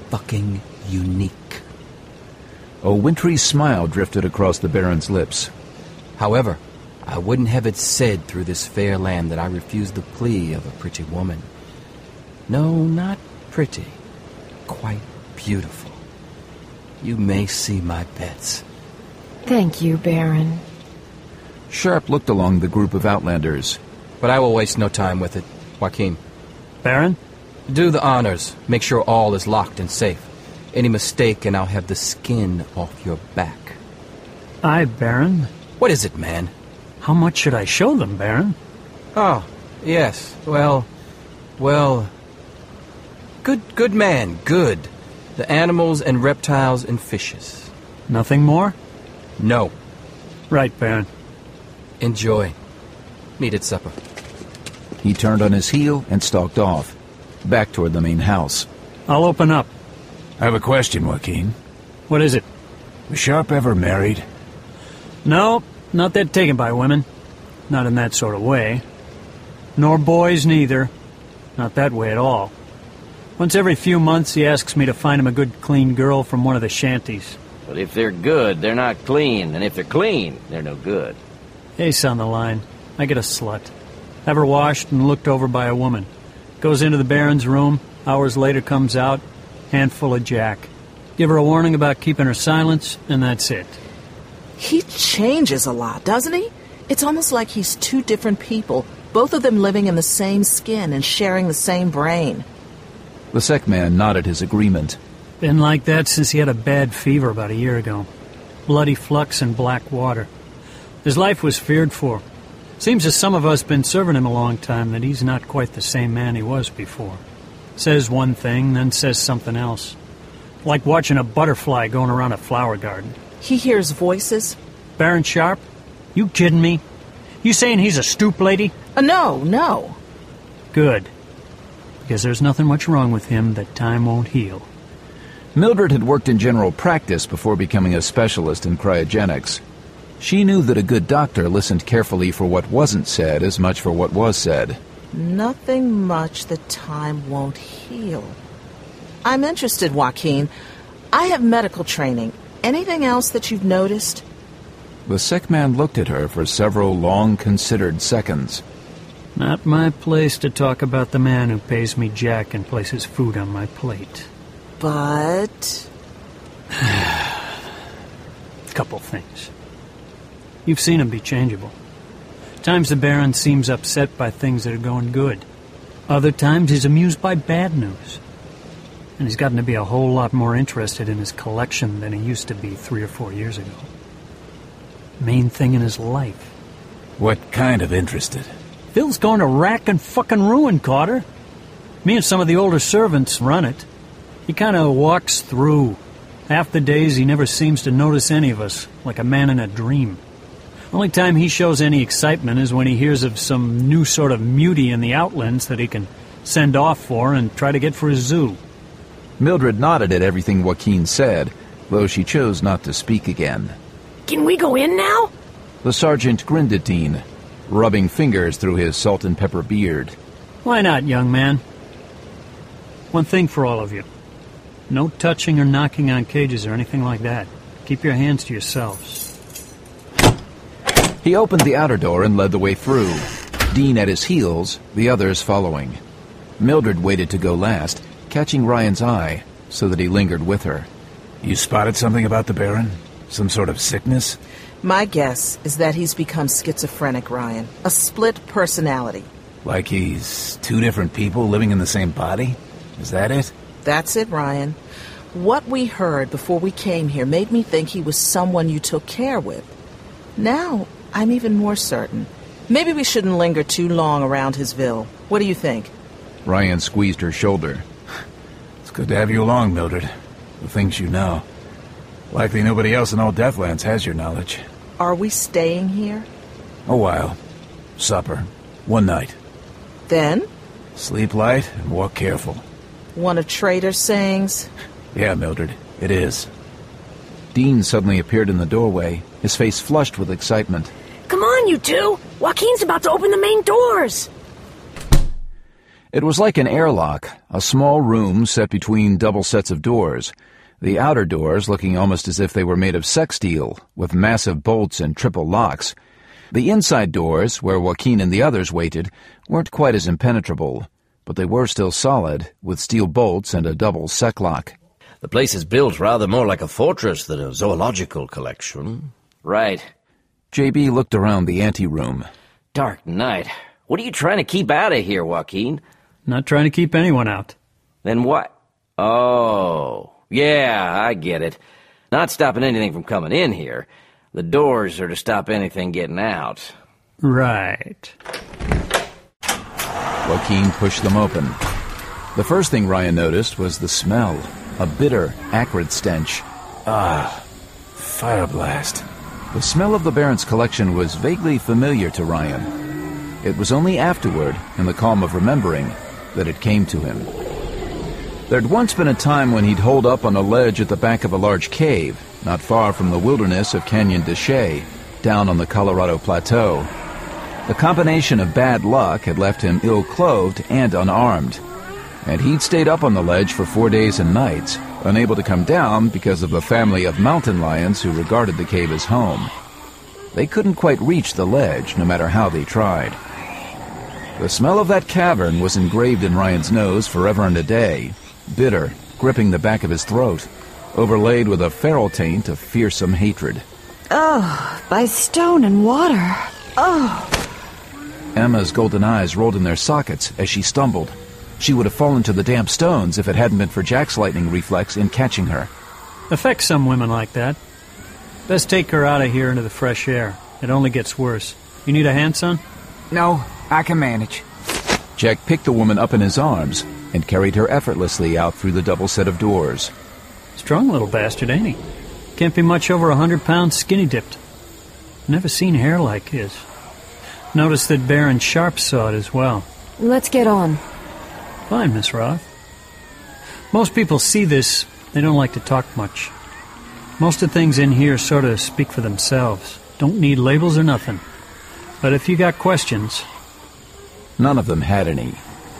fucking unique. A wintry smile drifted across the Baron's lips. However, I wouldn't have it said through this fair land that I refused the plea of a pretty woman. No, not pretty. Quite beautiful. You may see my pets. Thank you, Baron. Sharp looked along the group of outlanders. But I will waste no time with it. Joaquin. Baron? Do the honors. Make sure all is locked and safe. Any mistake and I'll have the skin off your back. Aye, Baron. What is it, man? How much should I show them, Baron? Oh, yes. Well... Good man, good. The animals and reptiles and fishes. Nothing more? No. Right, Baron. Enjoy. Meet at supper. He turned on his heel and stalked off, back toward the main house. I'll open up. I have a question, Joaquin. What is it? Was Sharp ever married? No, not that taken by women. Not in that sort of way. Nor boys, neither. Not that way at all. Once every few months, he asks me to find him a good, clean girl from one of the shanties. But if they're good, they're not clean. And if they're clean, they're no good. Ace on the line. I get a slut. Have her washed and looked over by a woman. Goes into the Baron's room. Hours later comes out. Handful of Jack. Give her a warning about keeping her silence, and that's it. He changes a lot, doesn't he? It's almost like he's two different people, both of them living in the same skin and sharing the same brain. The Sec Man nodded his agreement. Been like that since he had a bad fever about a year ago. Bloody flux and black water. His life was feared for. Seems as some of us been serving him a long time that he's not quite the same man he was before. Says one thing, then says something else. Like watching a butterfly going around a flower garden. He hears voices. Baron Sharp? You kidding me? You saying he's a stoop lady? No. Good. Because there's nothing much wrong with him that time won't heal. Mildred had worked in general practice before becoming a specialist in cryogenics. She knew that a good doctor listened carefully for what wasn't said as much for what was said. Nothing much that time won't heal. I'm interested, Joaquin. I have medical training. Anything else that you've noticed? The Sec Man looked at her for several long-considered seconds. Not my place to talk about the man who pays me Jack and places food on my plate. But... Couple things. You've seen him be changeable. Times the Baron seems upset by things that are going good. Other times he's amused by bad news. And he's gotten to be a whole lot more interested in his collection than he used to be 3 or 4 years ago. Main thing in his life. What kind of interested? Phil's going to rack and fucking ruin, Carter. Me and some of the older servants run it. He kind of walks through. Half the days he never seems to notice any of us, like a man in a dream. Only time he shows any excitement is when he hears of some new sort of mutie in the Outlands that he can send off for and try to get for his zoo. Mildred nodded at everything Joaquin said, though she chose not to speak again. Can we go in now? The sergeant grinned at Dean, rubbing fingers through his salt and pepper beard. Why not, young man? One thing for all of you. No touching or knocking on cages or anything like that. Keep your hands to yourselves. He opened the outer door and led the way through, Dean at his heels, the others following. Mildred waited to go last, catching Ryan's eye, so that he lingered with her. You spotted something about the Baron? Some sort of sickness? My guess is that he's become schizophrenic, Ryan. A split personality. Like he's two different people living in the same body? Is that it? That's it, Ryan. What we heard before we came here made me think he was someone you took care with. Now, I'm even more certain. Maybe we shouldn't linger too long around his ville. What do you think? Ryan squeezed her shoulder. It's good to have you along, Mildred. The things you know. Likely nobody else in all Deathlands has your knowledge. Are we staying here? A while. Supper. One night. Then? Sleep light and walk careful. One of Trader's sayings? Yeah, Mildred, it is. Dean suddenly appeared in the doorway, his face flushed with excitement. Come on, you two! Joaquin's about to open the main doors! It was like an airlock, a small room set between double sets of doors, the outer doors looking almost as if they were made of sex steel, with massive bolts and triple locks. The inside doors, where Joaquin and the others waited, weren't quite as impenetrable, but they were still solid, with steel bolts and a double sec lock. The place is built rather more like a fortress than a zoological collection. Right. J.B. looked around the anteroom. Dark night. What are you trying to keep out of here, Joaquin? Not trying to keep anyone out. Then what? Oh, yeah, I get it. Not stopping anything from coming in here. The doors are to stop anything getting out. Right. Joaquin pushed them open. The first thing Ryan noticed was the smell, a bitter, acrid stench. Fire blast. The smell of the Baron's collection was vaguely familiar to Ryan. It was only afterward, in the calm of remembering, that it came to him. There'd once been a time when he'd holed up on a ledge at the back of a large cave, not far from the wilderness of Canyon de Chelly, down on the Colorado Plateau. The combination of bad luck had left him ill-clothed and unarmed, and he'd stayed up on the ledge for 4 days and nights, unable to come down because of a family of mountain lions who regarded the cave as home. They couldn't quite reach the ledge, no matter how they tried. The smell of that cavern was engraved in Ryan's nose forever and a day, bitter, gripping the back of his throat, overlaid with a feral taint of fearsome hatred. Oh, by stone and water. Oh. Emma's golden eyes rolled in their sockets as she stumbled. She would have fallen to the damp stones if it hadn't been for Jack's lightning reflex in catching her. Affects some women like that. Best take her out of here into the fresh air. It only gets worse. You need a hand, son? No, I can manage. Jack picked the woman up in his arms and carried her effortlessly out through the double set of doors. Strong little bastard, ain't he? Can't be much over 100 pounds skinny dipped. Never seen hair like his. Noticed that Baron Sharp saw it as well. Let's get on. Fine, Miss Roth. Most people see this, they don't like to talk much. Most of the things in here sort of speak for themselves. Don't need labels or nothing. But if you got questions... None of them had any.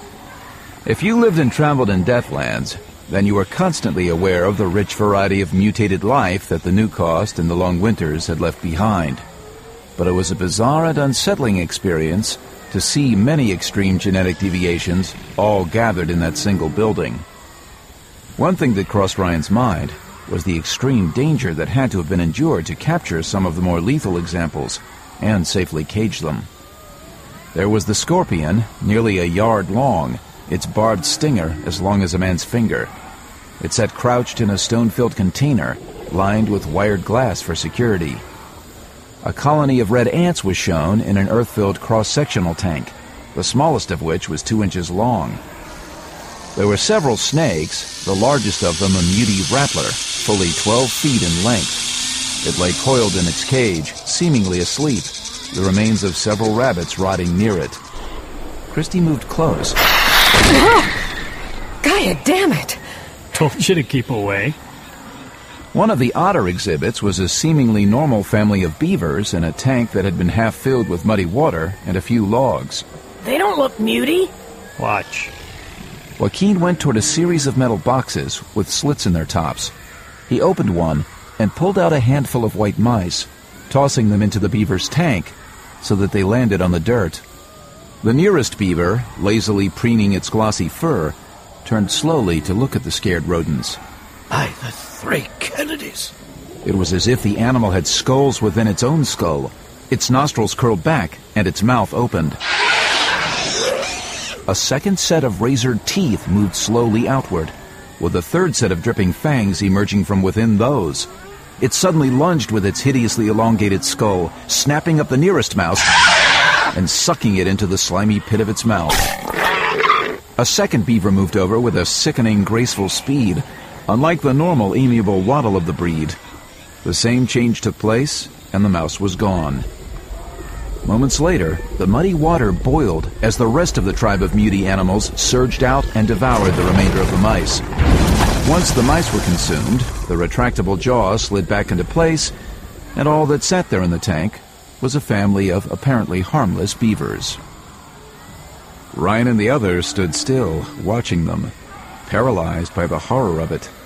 If you lived and traveled in Deathlands, then you were constantly aware of the rich variety of mutated life that the New Cost and the Long Winters had left behind. But it was a bizarre and unsettling experience to see many extreme genetic deviations all gathered in that single building. One thing that crossed Ryan's mind was the extreme danger that had to have been endured to capture some of the more lethal examples and safely cage them. There was the scorpion, nearly a yard long, its barbed stinger as long as a man's finger. It sat crouched in a stone-filled container, lined with wired glass for security. A colony of red ants was shown in an earth-filled cross-sectional tank, the smallest of which was 2 inches long. There were several snakes, the largest of them a muty rattler, fully 12 feet in length. It lay coiled in its cage, seemingly asleep, the remains of several rabbits rotting near it. Christy moved close. Gaia, damn it! Told you to keep away. One of the otter exhibits was a seemingly normal family of beavers in a tank that had been half filled with muddy water and a few logs. They don't look muty. Watch. Joaquin went toward a series of metal boxes with slits in their tops. He opened one and pulled out a handful of white mice, tossing them into the beaver's tank so that they landed on the dirt. The nearest beaver, lazily preening its glossy fur, turned slowly to look at the scared rodents. By the 3 Kennedys! It was as if the animal had skulls within its own skull. Its nostrils curled back and its mouth opened. A second set of razored teeth moved slowly outward, with a third set of dripping fangs emerging from within those. It suddenly lunged with its hideously elongated skull, snapping up the nearest mouse and sucking it into the slimy pit of its mouth. A second beaver moved over with a sickening, graceful speed, unlike the normal, amiable waddle of the breed. The same change took place, and the mouse was gone. Moments later, the muddy water boiled as the rest of the tribe of muty animals surged out and devoured the remainder of the mice. Once the mice were consumed, the retractable jaws slid back into place, and all that sat there in the tank was a family of apparently harmless beavers. Ryan and the others stood still, watching them, paralyzed by the horror of it.